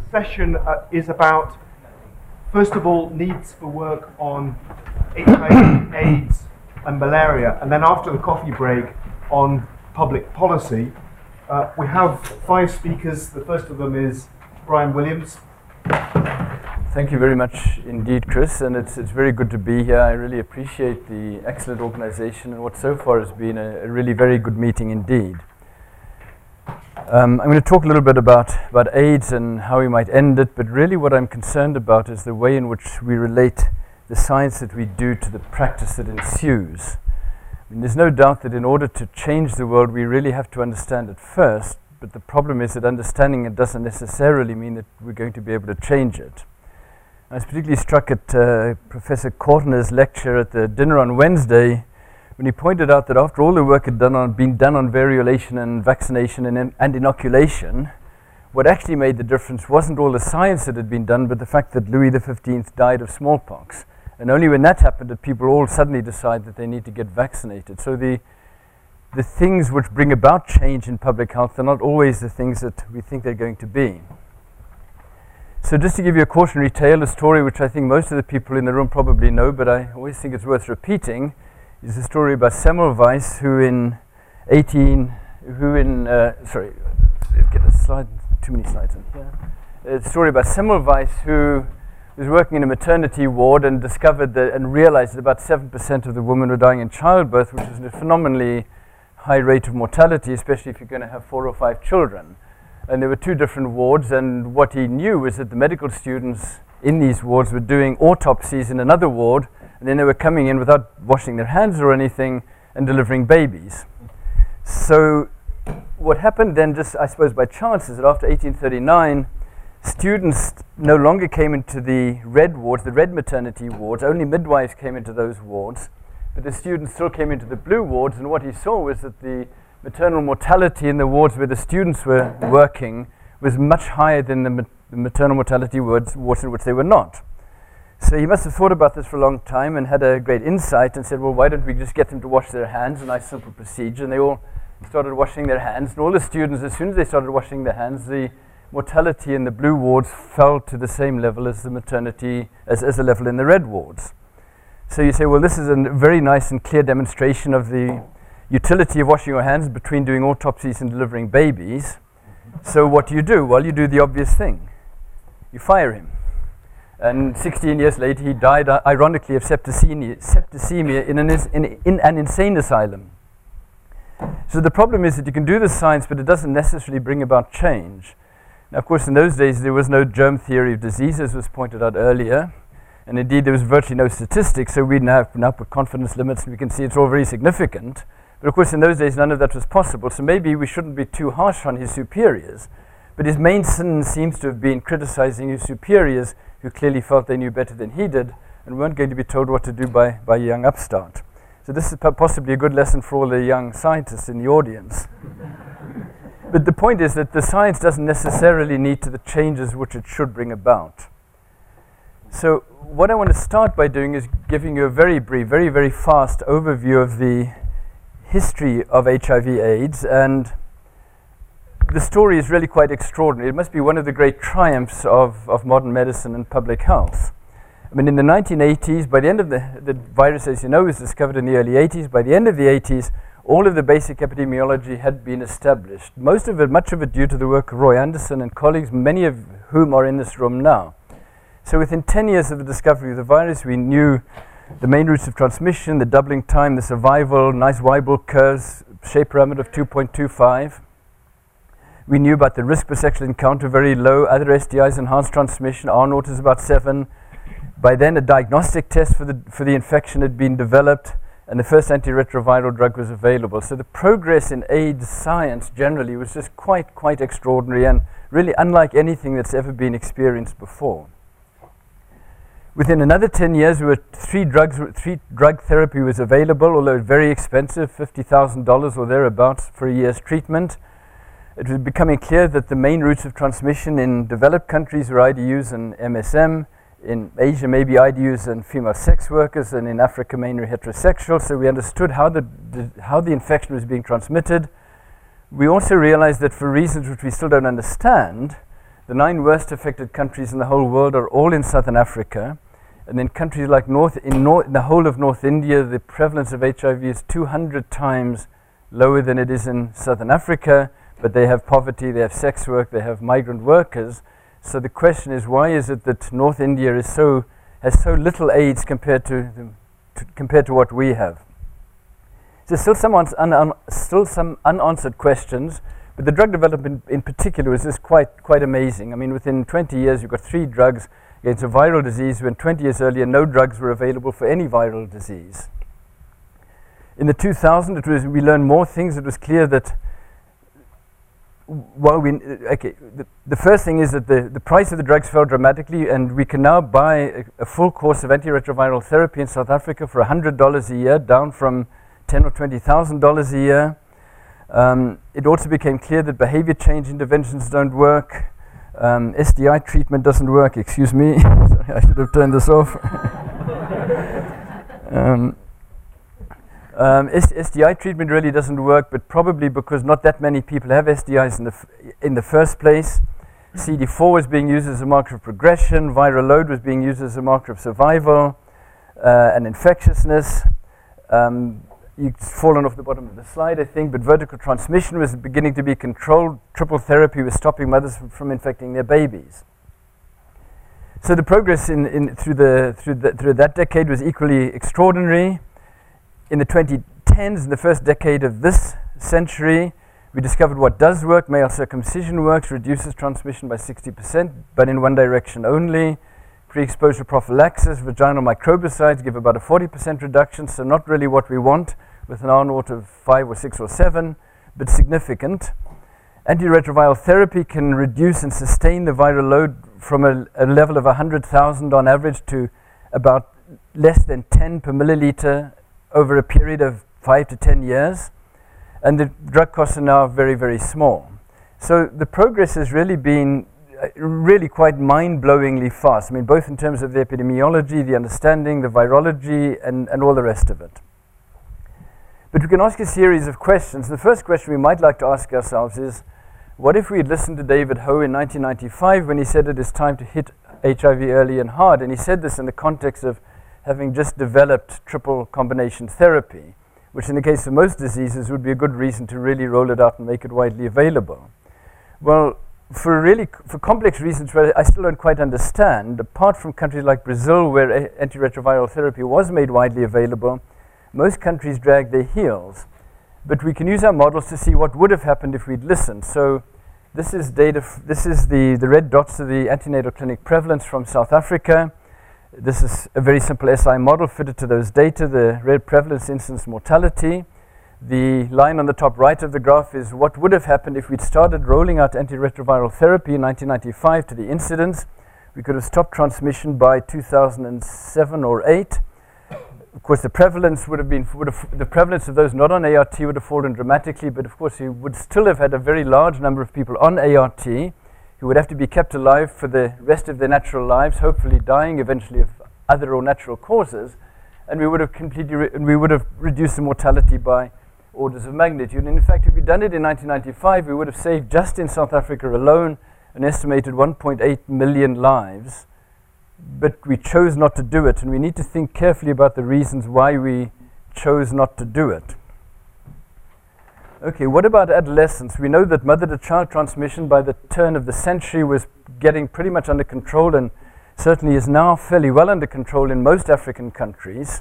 session is about, first of all, needs for work on HIV, AIDS and malaria, and then after the coffee break on public policy. We have 5 speakers. The first of them is Brian Williams. Thank you very much indeed, Chris, and it's very good to be here. I really appreciate the excellent organization and what so far has been a really very good meeting indeed. I'm going to talk a little bit about AIDS and how we might end it, but really what I'm concerned about is the way in which we relate the science that we do to the practice that ensues. I mean, there's no doubt that in order to change the world, we really have to understand it first, but the problem is that understanding it doesn't necessarily mean that we're going to be able to change it. I was particularly struck at Professor Kortner's lecture at the dinner on Wednesday when he pointed out that after all the work had been done on variolation and vaccination and inoculation, what actually made the difference wasn't all the science that had been done, but the fact that Louis XV died of smallpox. And only when that happened did people all suddenly decide that they need to get vaccinated. So the things which bring about change in public health are not always the things that we think they're going to be. So just to give you a cautionary tale, a story which I think most of the people in the room probably know, but I always think it's worth repeating, is a story about Semmelweis, who in get a slide, too many slides in here. A story about Semmelweis, who was working in a maternity ward and discovered that and realized that about 7% of the women were dying in childbirth, which is a phenomenally high rate of mortality, especially if you're going to have 4 or 5 children. And there were 2 different wards, and what he knew was that the medical students in these wards were doing autopsies in another ward, and then they were coming in without washing their hands or anything and delivering babies. So what happened then, just I suppose by chance, is that after 1839, students no longer came into the red wards, the red maternity wards. Only midwives came into those wards, but the students still came into the blue wards, and what he saw was that the maternal mortality in the wards where the students were working was much higher than the maternal mortality wards in which they were not. So he must have thought about this for a long time and had a great insight and said, well, why don't we just get them to wash their hands, a nice simple procedure. And they all started washing their hands, and all the students, as soon as they started washing their hands, the mortality in the blue wards fell to the same level as the maternity, as the level in the red wards. So you say, well, this is a very nice and clear demonstration of the utility of washing your hands between doing autopsies and delivering babies. So what do? Well, you do the obvious thing. You fire him. And 16 years later, he died, ironically, of septicemia in an insane asylum. So the problem is that you can do the science, but it doesn't necessarily bring about change. Now, of course, in those days, there was no germ theory of disease, as was pointed out earlier. And indeed, there was virtually no statistics, so we now put confidence limits, and we can see it's all very significant. But of course, in those days, none of that was possible, so maybe we shouldn't be too harsh on his superiors. But his main sin seems to have been criticizing his superiors, who clearly felt they knew better than he did and weren't going to be told what to do by a young upstart. So this is possibly a good lesson for all the young scientists in the audience. But the point is that the science doesn't necessarily need to the changes which it should bring about. So what I want to start by doing is giving you a very brief, very, very fast overview of the history of HIV/AIDS, and the story is really quite extraordinary. It must be one of the great triumphs of modern medicine and public health. I mean, in the 1980s, by the end of the virus, as you know, was discovered in the early 80s. By the end of the 80s, all of the basic epidemiology had been established. Much of it due to the work of Roy Anderson and colleagues, many of whom are in this room now. So within 10 years of the discovery of the virus, we knew the main routes of transmission, the doubling time, the survival, nice Weibull curves, shape pyramid of 2.25. We knew about the risk per sexual encounter, very low. Other STIs, enhanced transmission, R0 is about 7. By then, a diagnostic test for the infection had been developed, and the first antiretroviral drug was available. So the progress in AIDS science generally was just quite extraordinary and really unlike anything that's ever been experienced before. Within another 10 years, 3 drug therapy was available, although very expensive, $50,000 or thereabouts for a year's treatment. It was becoming clear that the main routes of transmission in developed countries were IDUs and MSM. In Asia, maybe IDUs and female sex workers, and in Africa, mainly heterosexual. So we understood how the infection was being transmitted. We also realized that for reasons which we still don't understand, The 9 worst affected countries in the whole world are all in southern Africa. And then countries like in the whole of North India, the prevalence of HIV is 200 times lower than it is in southern Africa, but they have poverty, they have sex work, they have migrant workers. So the question is, why is it that North India has so little AIDS compared to what we have? There's still some unanswered questions, but the drug development in particular is just quite amazing. I mean, within 20 years, you've got 3 drugs against a viral disease, when 20 years earlier, no drugs were available for any viral disease. In the 2000s, we learned more things. It was clear that the first thing is that the price of the drugs fell dramatically, and we can now buy a full course of antiretroviral therapy in South Africa for $100 a year, down from $10,000 or $20,000 a year. It also became clear that behavior change interventions don't work. SDI treatment doesn't work. Excuse me. Sorry, I should have turned this off. SDI treatment really doesn't work, but probably because not that many people have SDIs in the first place. CD4 was being used as a marker of progression. Viral load was being used as a marker of survival and infectiousness. You've fallen off the bottom of the slide, I think, but vertical transmission was beginning to be controlled. Triple therapy was stopping mothers from infecting their babies. So the progress through that decade was equally extraordinary. In the 2010s, in the first decade of this century, we discovered what does work. Male circumcision works, reduces transmission by 60%, but in one direction only. Pre-exposure prophylaxis, vaginal microbicides give about a 40% reduction, so not really what we want with an R0 of 5 or 6 or 7, but significant. Antiretroviral therapy can reduce and sustain the viral load from a level of 100,000 on average to about less than 10 per milliliter over a period of 5 to 10 years. And the drug costs are now very, very small. So the progress has really been really quite mind-blowingly fast. I mean, both in terms of the epidemiology, the understanding, the virology, and all the rest of it. But we can ask a series of questions. The first question we might like to ask ourselves is, what if we had listened to David Ho in 1995 when he said it is time to hit HIV early and hard? And he said this in the context of having just developed triple combination therapy, which in the case of most diseases would be a good reason to really roll it out and make it widely available. Well, for complex reasons where I still don't quite understand, apart from countries like Brazil where antiretroviral therapy was made widely available, most countries drag their heels. But we can use our models to see what would have happened if we'd listened. So this is data, this is the red dots of the antenatal clinic prevalence from South Africa. This is a very simple SI model fitted to those data, the red prevalence, incidence, mortality. The line on the top right of the graph is what would have happened if we'd started rolling out antiretroviral therapy in 1995 to the incidence. We could have stopped transmission by 2007 or 8. Of course, the prevalence the prevalence of those not on ART would have fallen dramatically, but of course, you would still have had a very large number of people on ART who would have to be kept alive for the rest of their natural lives, hopefully dying eventually of other or natural causes, and we would have reduced the mortality by orders of magnitude. And in fact, if we'd done it in 1995, we would have saved just in South Africa alone an estimated 1.8 million lives. But we chose not to do it, and we need to think carefully about the reasons why we chose not to do it. Okay, what about adolescence? We know that mother-to-child transmission by the turn of the century was getting pretty much under control, and certainly is now fairly well under control in most African countries.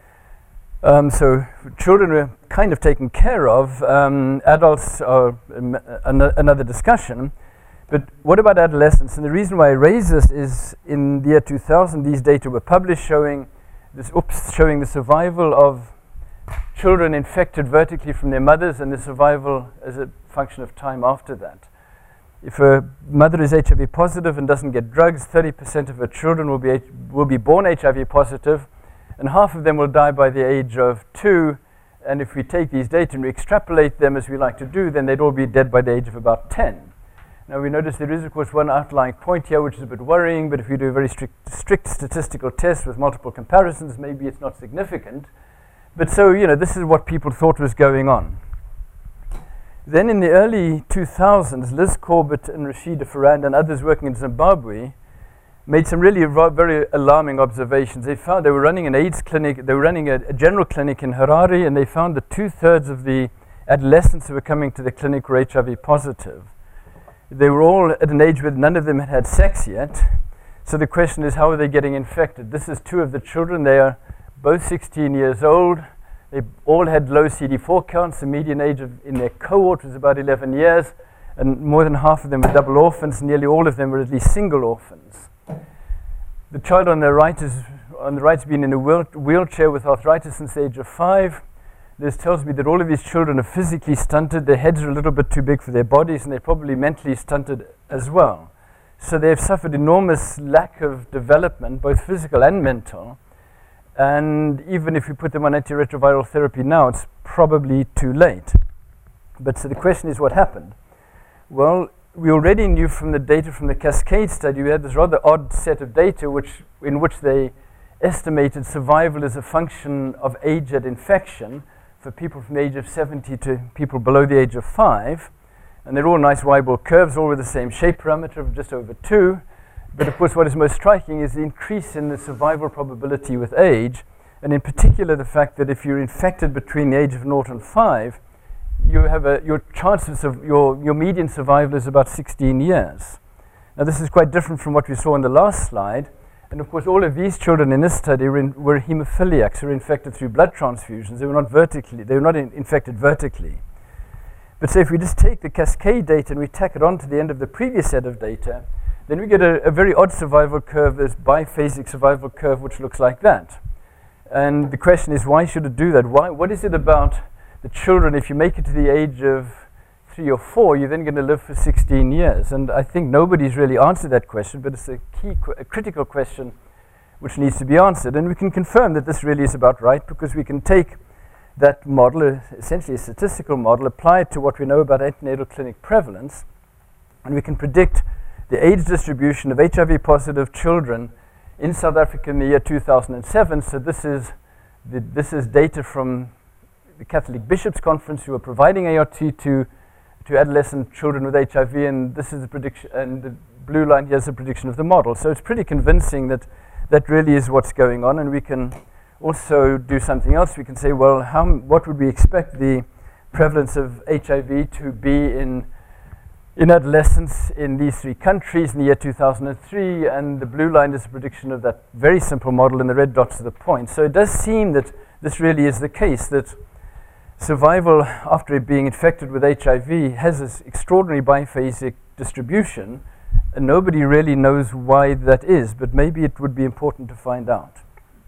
So children are kind of taken care of. Adults are another discussion. But what about adolescence? And the reason why I raise this is in the year 2000, these data were published showing the survival of children infected vertically from their mothers and the survival as a function of time after that. If a mother is HIV positive and doesn't get drugs, 30% of her children will be born HIV positive, and half of them will die by the age of 2. And if we take these data and we extrapolate them as we like to do, then they'd all be dead by the age of about 10. Now we notice there is, of course, one outlying point here which is a bit worrying, but if we do a very strict statistical test with multiple comparisons, maybe it's not significant. But so, this is what people thought was going on. Then in the early 2000s, Liz Corbett and Rashida Farand and others working in Zimbabwe made some really very alarming observations. They found they were running an AIDS clinic, they were running a general clinic in Harare, and they found that 2/3 of the adolescents who were coming to the clinic were HIV positive. They were all at an age where none of them had had sex yet. So the question is, how are they getting infected? This is 2 of the children. They are both 16 years old. They all had low CD4 counts. The median age in their cohort was about 11 years, and more than half of them were double orphans. Nearly all of them were at least single orphans. The child on the right has been in a wheelchair with arthritis since the age of 5. This tells me that all of these children are physically stunted. Their heads are a little bit too big for their bodies, and they're probably mentally stunted as well. So they've suffered enormous lack of development, both physical and mental. And even if we put them on antiretroviral therapy now, it's probably too late. But so the question is, what happened? Well, we already knew from the data from the Cascade study, we had this rather odd set of data in which they estimated survival as a function of age at infection for people from the age of 70 to people below the age of 5. And they're all nice Weibull curves, all with the same shape parameter of just over 2. But of course, what is most striking is the increase in the survival probability with age, and in particular the fact that if you're infected between the age of 0 and 5, you have your chances of your median survival is about 16 years. Now this is quite different from what we saw in the last slide. And of course, all of these children in this study were hemophiliacs who were infected through blood transfusions. They were not infected vertically. But so if we just take the Cascade data and we tack it on to the end of the previous set of data, then we get a very odd survival curve, this biphasic survival curve, which looks like that. And the question is, why should it do that? What is it about the children, if you make it to the age of 3 or 4, you're then going to live for 16 years? And I think nobody's really answered that question, but it's a critical question which needs to be answered. And we can confirm that this really is about right, because we can take that model, essentially a statistical model, apply it to what we know about antenatal clinic prevalence, and we can predict the age distribution of HIV positive children in South Africa in the year 2007. So this is data from the Catholic Bishops' Conference, who are providing ART to adolescent children with HIV, and this is the prediction, and the blue line here is the prediction of the model. So it's pretty convincing that that really is what's going on. And we can also do something else. We can say, well, what would we expect the prevalence of HIV to be in adolescents in these 3 countries in the year 2003, and the blue line is a prediction of that very simple model, and the red dots are the points. So it does seem that this really is the case, that survival after being infected with HIV has this extraordinary biphasic distribution, and nobody really knows why that is, but maybe it would be important to find out.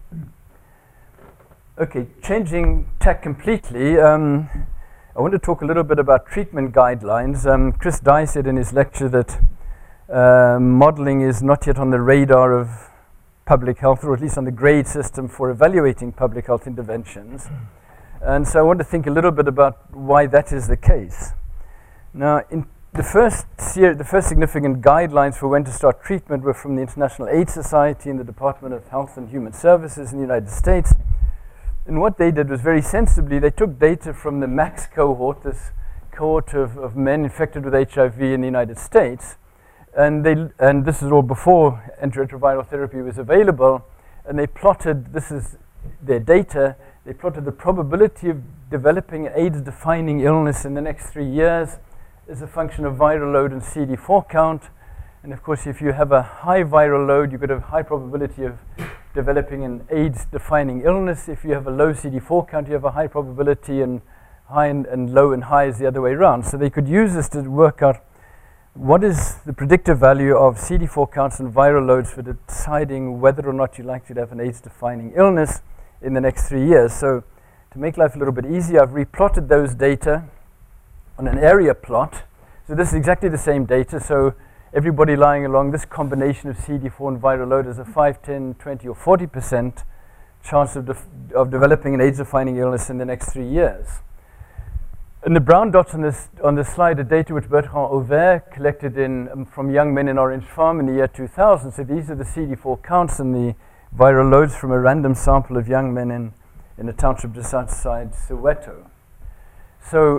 Okay, changing tack completely, I want to talk a little bit about treatment guidelines. Chris Dye said in his lecture that modeling is not yet on the radar of public health, or at least on the grade system for evaluating public health interventions. And so I want to think a little bit about why that is the case. Now, in the first significant guidelines for when to start treatment were from the International AIDS Society and the Department of Health and Human Services in the United States. And what they did was, very sensibly, they took data from the MAX cohort, this cohort of men infected with HIV in the United States, and this is all before antiretroviral therapy was available, and they plotted, this is their data, they plotted the probability of developing AIDS-defining illness in the next 3 years as a function of viral load and CD4 count. And of course, if you have a high viral load, you've got a high probability of developing an AIDS-defining illness. If you have a low CD4 count, you have a high probability, and high and low and high is the other way around. So they could use this to work out what is the predictive value of CD4 counts and viral loads for deciding whether or not you're likely to have an AIDS-defining illness in the next 3 years. So to make life a little bit easier, I've replotted those data on an area plot. So this is exactly the same data. So everybody lying along this combination of CD4 and viral load has a 5, 10, 20, or 40% chance of developing an AIDS-defining illness in the next 3 years. And the brown dots on this slide are data which Bertrand Auvert collected from young men in Orange Farm in the year 2000. So these are the CD4 counts and the viral loads from a random sample of young men in a township just outside Soweto. So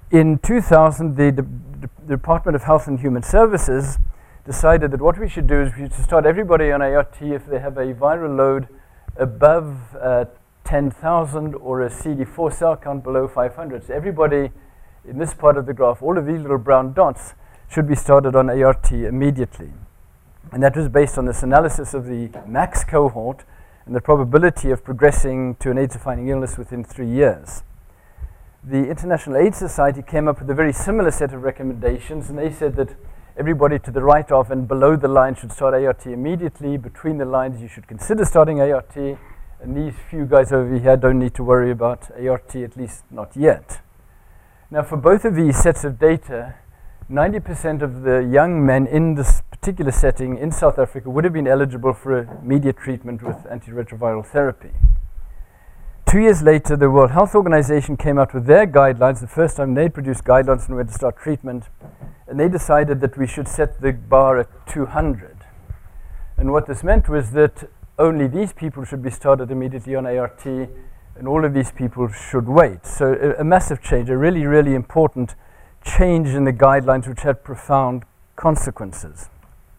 in 2000, the Department of Health and Human Services decided that what we should do is we should start everybody on ART if they have a viral load above 10,000 or a CD4 cell count below 500. So everybody in this part of the graph, all of these little brown dots, should be started on ART immediately. And that was based on this analysis of the max cohort and the probability of progressing to an AIDS-defining illness within 3 years. The International AIDS Society came up with a very similar set of recommendations, and they said that everybody to the right of and below the line should start ART immediately. Between the lines, you should consider starting ART, and these few guys over here don't need to worry about ART, at least not yet. Now, for both of these sets of data, 90% of the young men in this particular setting in South Africa would have been eligible for immediate treatment with antiretroviral therapy. 2 years later, the World Health Organization came out with their guidelines, the first time they produced guidelines on where to start treatment, and they decided that we should set the bar at 200. And what this meant was that only these people should be started immediately on ART, and all of these people should wait. So a massive change, a really, really important change in the guidelines which had profound consequences.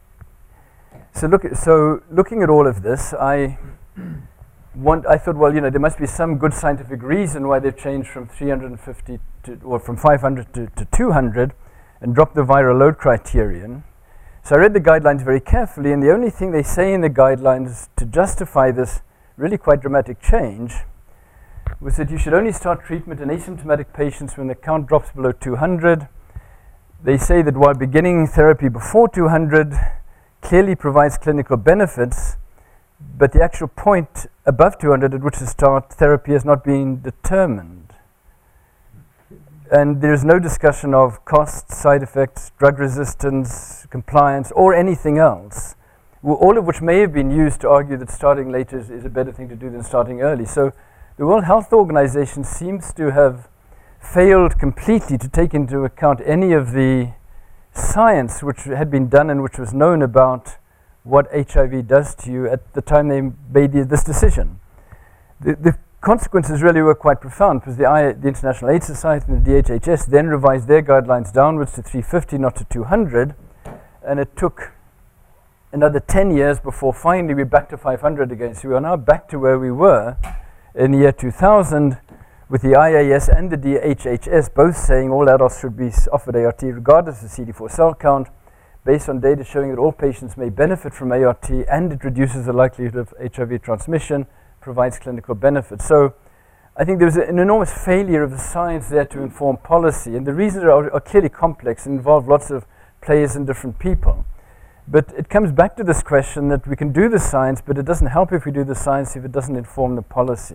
So looking at all of this, I thought, well, you know, there must be some good scientific reason why they've changed from 350 to, or from 500 to 200 and dropped the viral load criterion. So I read the guidelines very carefully, and the only thing they say in the guidelines to justify this really quite dramatic change was that you should only start treatment in asymptomatic patients when the count drops below 200. They say that while beginning therapy before 200 clearly provides clinical benefits, but the actual point above 200 at which to start therapy has not been determined. And there is no discussion of costs, side effects, drug resistance, compliance, or anything else, all of which may have been used to argue that starting later is a better thing to do than starting early. So the World Health Organization seems to have failed completely to take into account any of the science which had been done and which was known about what HIV does to you at the time they made this decision. The consequences really were quite profound, because the International AIDS Society and the DHHS then revised their guidelines downwards to 350, not to 200, and it took another 10 years before finally we're back to 500 again. So we are now back to where we were in the year 2000, with the IAS and the DHHS both saying all adults should be offered ART regardless of CD4 cell count, based on data showing that all patients may benefit from ART, and it reduces the likelihood of HIV transmission, provides clinical benefit. So I think there was an enormous failure of the science there to inform policy, and the reasons are clearly complex and involve lots of players and different people. But it comes back to this question that we can do the science, but it doesn't help if we do the science if it doesn't inform the policy.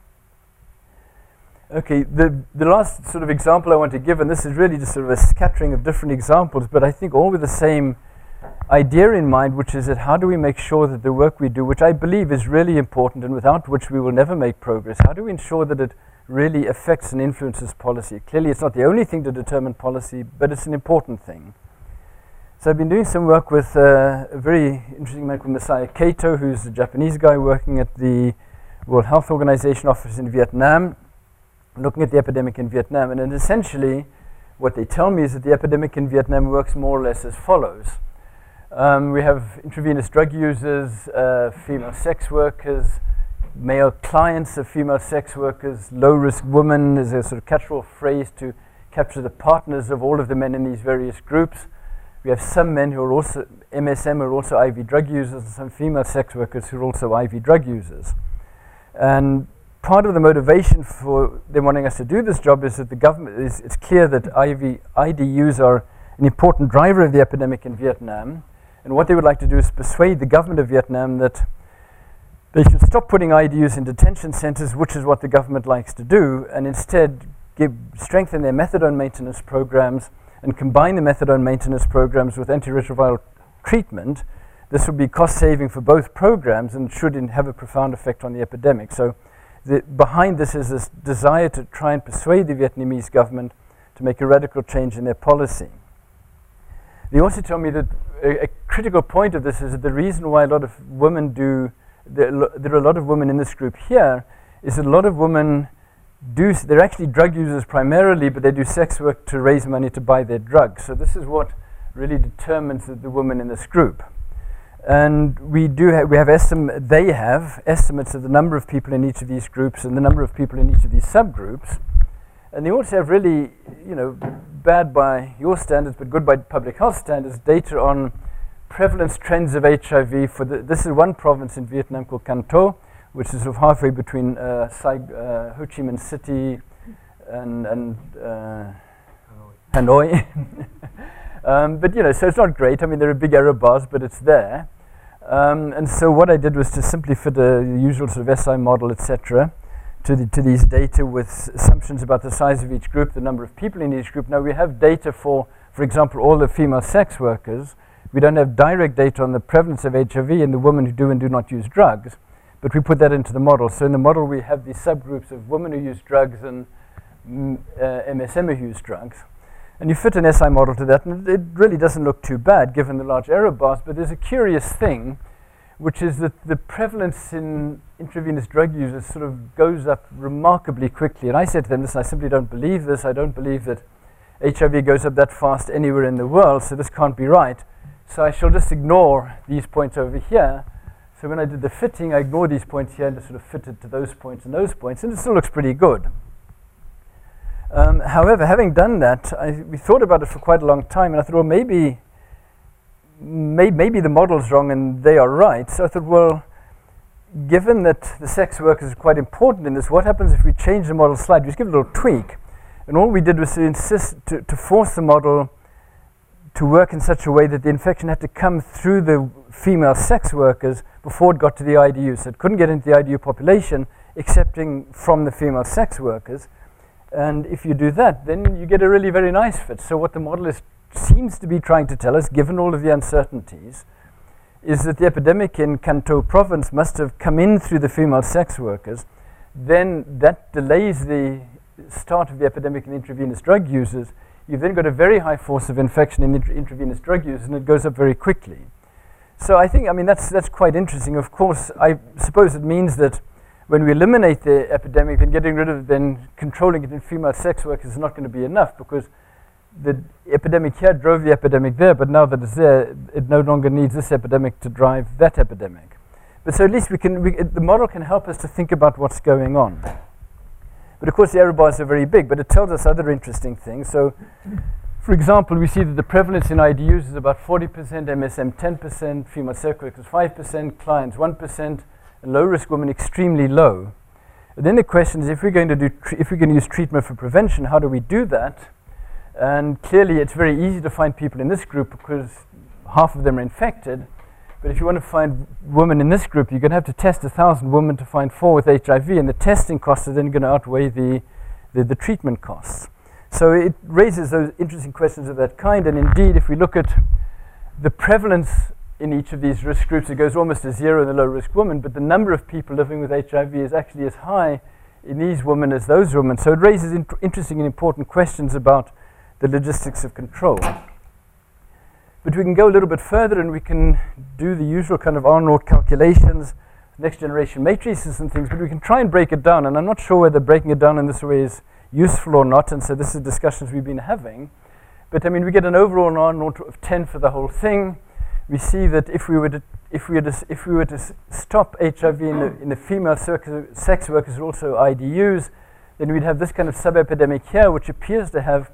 Okay, the last sort of example I want to give, and this is really just sort of a scattering of different examples, but I think all with the same idea in mind, which is that how do we make sure that the work we do, which I believe is really important and without which we will never make progress, how do we ensure that it really affects and influences policy? Clearly it's not the only thing to determine policy, but it's an important thing. So I've been doing some work with a very interesting man called Messiah Kato, who's a Japanese guy working at the World Health Organization office in Vietnam, looking at the epidemic in Vietnam. And then essentially what they tell me is that the epidemic in Vietnam works more or less as follows. We have intravenous drug users, female sex workers, male clients of female sex workers, low-risk women is a sort of catch-all phrase to capture the partners of all of the men in these various groups. We have some men who are also MSM, who are also IV drug users, and some female sex workers who are also IV drug users. And part of the motivation for them wanting us to do this job is that the government it's clear that IDUs are an important driver of the epidemic in Vietnam. And what they would like to do is persuade the government of Vietnam that they should stop putting IDUs in detention centers, which is what the government likes to do, and instead strengthen their methadone maintenance programs and combine the methadone maintenance programs with antiretroviral treatment. This would be cost saving for both programs and should have a profound effect on the epidemic. So behind this is this desire to try and persuade the Vietnamese government to make a radical change in their policy. They also tell me that a critical point of this is that the reason why a lot of women there are a lot of women in this group here, is that a lot of women they're actually drug users primarily, but they do sex work to raise money to buy their drugs. So this is what really determines the women in this group. And they have estimates of the number of people in each of these groups and the number of people in each of these subgroups. And they also have really, bad by your standards, but good by public health standards, data on prevalence trends of HIV this is one province in Vietnam called Can Tho, which is sort of halfway between Ho Chi Minh City and Hanoi. But so it's not great. I mean, there are big error bars, but it's there. And so what I did was to simply fit a usual sort of SI model, etc., to these data with assumptions about the size of each group, the number of people in each group. Now we have data for example, all the female sex workers. We don't have direct data on the prevalence of HIV in the women who do and do not use drugs, but we put that into the model. So in the model we have these subgroups of women who use drugs and MSM who use drugs. And you fit an SI model to that, and it really doesn't look too bad given the large error bars, but there's a curious thing, which is that the prevalence in intravenous drug users sort of goes up remarkably quickly. And I said to them, listen, I simply don't believe this. I don't believe that HIV goes up that fast anywhere in the world, so this can't be right. So I shall just ignore these points over here. So when I did the fitting, I ignored these points here and just sort of fitted to those points, and it still looks pretty good. However, having done that, we thought about it for quite a long time, and I thought, well, maybe the model's wrong and they are right. So I thought, well, given that the sex workers are quite important in this, what happens if we change the model slightly? Just give it a little tweak. And all we did was to force the model to work in such a way that the infection had to come through the female sex workers before it got to the IDU. So it couldn't get into the IDU population, excepting from the female sex workers. And if you do that, then you get a really very nice fit. So what the model seems to be trying to tell us, given all of the uncertainties, is that the epidemic in Can Tho province must have come in through the female sex workers. Then that delays the start of the epidemic in intravenous drug users. You've then got a very high force of infection in intravenous drug users, and it goes up very quickly. So I think, that's quite interesting. Of course, I suppose it means that when we eliminate the epidemic, then controlling it in female sex workers is not going to be enough, because the epidemic here drove the epidemic there, but now that it's there, it no longer needs this epidemic to drive that epidemic. But so at least the model can help us to think about what's going on. But of course the error bars are very big, but it tells us other interesting things. So for example, we see that the prevalence in IDUs is about 40%, MSM 10%, female sex workers 5%, clients 1%, and low-risk women extremely low. And then the question is, if we're going to use treatment for prevention, how do we do that? And clearly it's very easy to find people in this group because half of them are infected. But if you want to find women in this group, you're going to have to test 1,000 women to find 4 with HIV, and the testing costs are then going to outweigh the treatment costs. So it raises those interesting questions of that kind. And indeed, if we look at the prevalence in each of these risk groups, it goes almost to 0 in the low-risk women, but the number of people living with HIV is actually as high in these women as those women. So it raises interesting and important questions about the logistics of control. But we can go a little bit further, and we can do the usual kind of R-naught calculations, next generation matrices and things, but we can try and break it down. And I'm not sure whether breaking it down in this way is useful or not, and so this is discussions we've been having. But we get an overall R-naught of 10 for the whole thing. We see that if we were to stop HIV in the female sex workers, also IDUs, then we'd have this kind of sub-epidemic here, which appears to have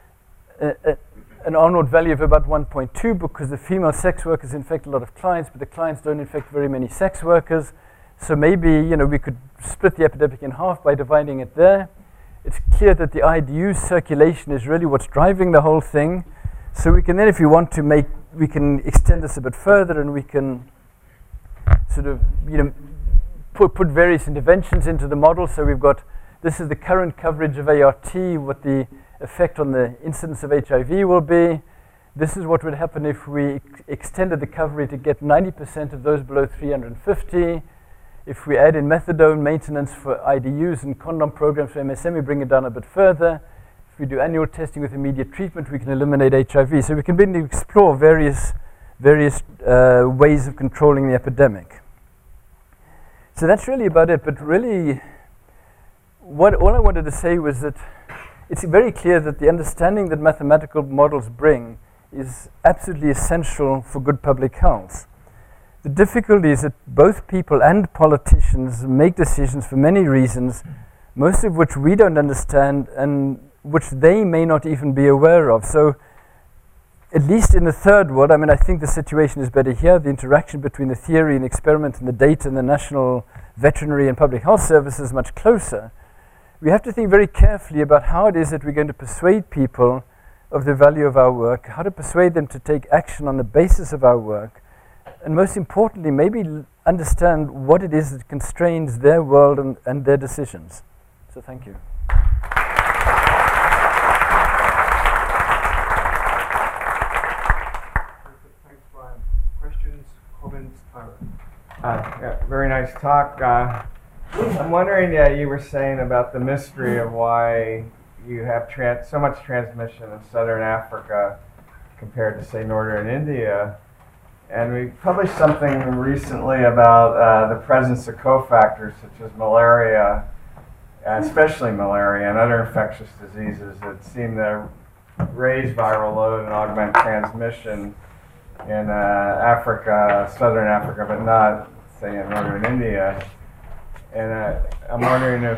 an R-naught value of about 1.2, because the female sex workers infect a lot of clients, but the clients don't infect very many sex workers. So maybe we could split the epidemic in half by dividing it there. It's clear that the IDU circulation is really what's driving the whole thing. So we can then, if we want to we can extend this a bit further, and we can sort of put various interventions into the model. So we've got, this is the current coverage of ART, what the effect on the incidence of HIV will be. This is what would happen if we extended the coverage to get 90% of those below 350. If we add in methadone maintenance for IDUs and condom programs for MSM, we bring it down a bit further. If we do annual testing with immediate treatment, we can eliminate HIV. So we can begin to explore various ways of controlling the epidemic. So that's really about it. But really, all I wanted to say was that it's very clear that the understanding that mathematical models bring is absolutely essential for good public health. The difficulty is that both people and politicians make decisions for many reasons, most of which we don't understand and which they may not even be aware of. So, at least in the third world, I mean, I think the situation is better here. The interaction between the theory and experiment and the data and the national veterinary and public health service is much closer. We have to think very carefully about how it is that we're going to persuade people of the value of our work, how to persuade them to take action on the basis of our work, and most importantly, maybe understand what it is that constrains their world and their decisions. So thank you. Thanks, Brian. Questions, comments, Tyra? Yeah, very nice talk. I'm wondering, you were saying about the mystery of why you have so much transmission in southern Africa compared to, say, northern India. And we published something recently about the presence of cofactors such as malaria, especially malaria and other infectious diseases that seem to raise viral load and augment transmission in Africa, southern Africa, but not, say, in northern India. And I'm wondering if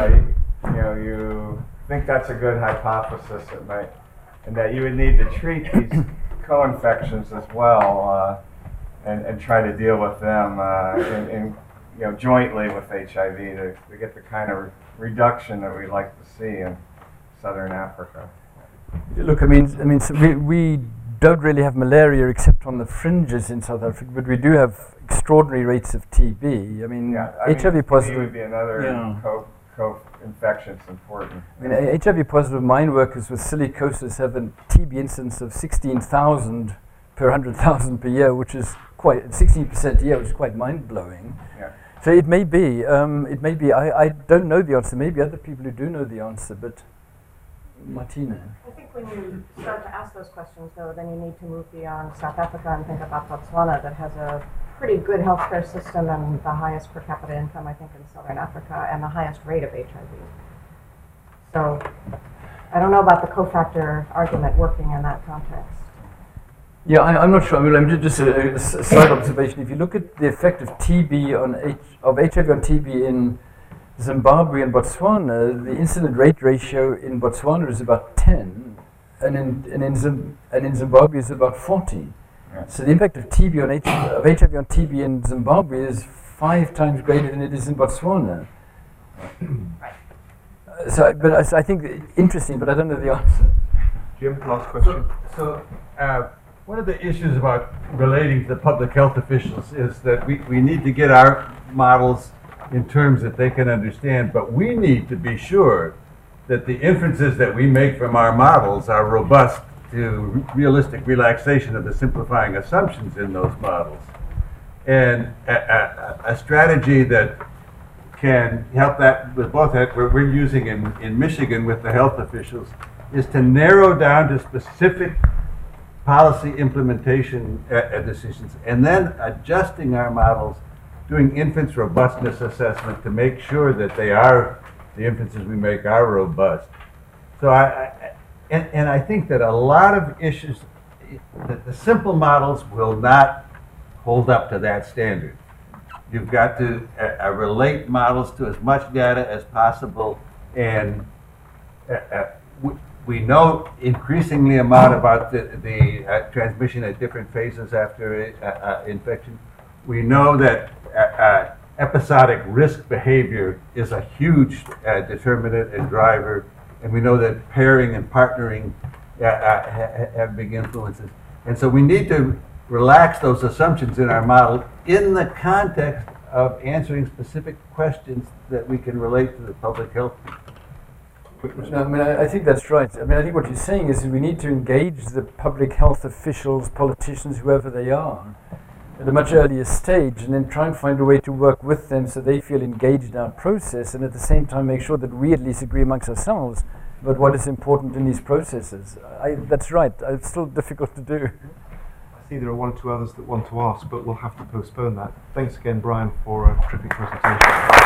you think that's a good hypothesis, and that you would need to treat these co-infections as well, and try to deal with them jointly with HIV to get the kind of reduction that we'd like to see in southern Africa. Look, I mean, so we don't really have malaria except on the fringes in South Africa, but we do have extraordinary rates of TB. I mean, HIV positive would be another co-infection. It's important. I mean, HIV positive mine workers with silicosis have a TB incidence of 16,000 per 100,000 per year, which is quite 16% a year, which is quite mind-blowing. Yeah. So it may be. I don't know the answer. Maybe other people who do know the answer, but Martina. I think when you start to ask those questions, though, then you need to move beyond South Africa and think about Botswana, that has a pretty good healthcare system and the highest per capita income, I think, in southern Africa, and the highest rate of HIV. So I don't know about the cofactor argument working in that context. Yeah, I'm not sure. I mean, just a side observation. If you look at the effect of TB of HIV on TB in Zimbabwe and Botswana, the incident rate ratio in Botswana is about 10, and in Zimbabwe is about 40. Yeah. So the impact of HIV on TB in Zimbabwe is 5 times greater than it is in Botswana. So I think interesting, but I don't know the answer. Jim, last question. So one of the issues about relating to the public health officials is that we need to get our models in terms that they can understand, but we need to be sure that the inferences that we make from our models are robust to realistic relaxation of the simplifying assumptions in those models. And a strategy that can help that with both that we're using in Michigan with the health officials is to narrow down to specific policy implementation decisions, and then adjusting our models, doing inference robustness assessment to make sure that the inferences we make are robust. So I think that a lot of issues, that the simple models will not hold up to that standard. You've got to relate models to as much data as possible, and we know increasingly amount about the transmission at different phases after infection. We know that episodic risk behavior is a huge determinant and driver, and we know that pairing and partnering have big influences. And so we need to relax those assumptions in our model in the context of answering specific questions that we can relate to the public health. No, I mean, I think that's right. I mean, I think what you're saying is we need to engage the public health officials, politicians, whoever they are, at a much earlier stage, and then try and find a way to work with them so they feel engaged in our process, and at the same time make sure that we at least agree amongst ourselves about what is important in these processes. That's right. It's still difficult to do. I see there are 1 or 2 others that want to ask, but we'll have to postpone that. Thanks again, Brian, for a terrific presentation.